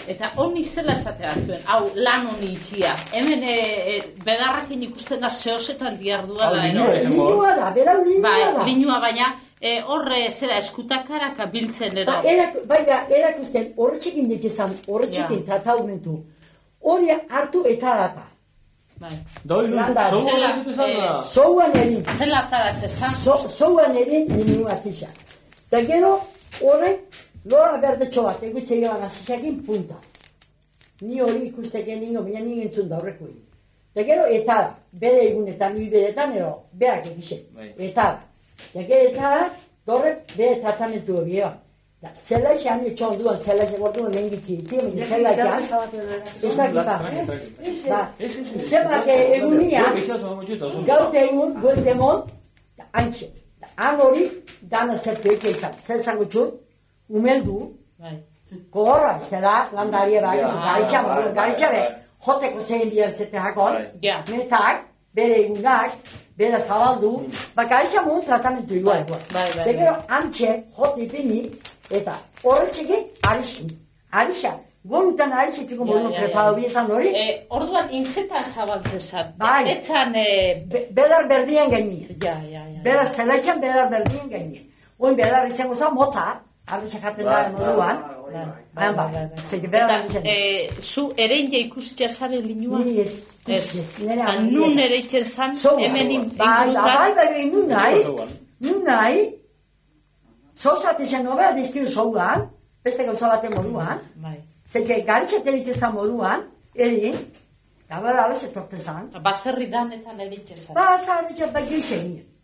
Eta honi zela esatea zuen, hau lan honi itxia. Hemen bedarrakin ikusten da zehozetan diardua da. Linua da, berau linua da. Linua baina, horre zera eskutakaraka biltzen edo. Baina, erakusten horretxekin ditizan, horretxekin trataumentu. Hori hartu eta data. Doilu, zouan erin. Zela ataratzen zan? Zouan erin linua zisa. Eta gero, horrek, lora berdetxo bat, egutze joan azizakien punta. Ni hori ikusteken ningo, baina ni entzun da horreko hori. Eta gero, eta bere egunetan, ni beretan, berak egizek. Eta gero, dorrek bere tratamentu hori, Zelaixan etxon duan, zelaixan gorduan lehengitzi, zelaixan, ez da zemak egunian, gaute egun, goelde mont, antxe. Han hori, dana zertu eke izan, zer zango txur, umeldu, kohorra, zela, landarie bai, garitxa be, joteko zein bihar zete hakon, metak, bere egunak, bere zabaldu, garitxa mun tratamentu igual. Begero, antxe, jote ipini, eta horretxekin arixa. Golutan arixetiko modu preparo biezan hori. Orduan intzetan zabaltzen zan. Etzan belar berdien gainien. Belar zelaitxan belar berdien gainien. Oin belar izango zan motza, arritxak jaten da moduan. Zu erein ikusitza zare linua? Ni ez. Nun ereiken zan, hemen ingurutan? Bai, nun nahi, Zauzatezen nobea dizkiru zauan, beste gauza baten moduan, zetxe garitxetan itxezan moduan, erin, gabera ala zetortezan. Baserri danetan eritzezan. Baserri danetan gizegin.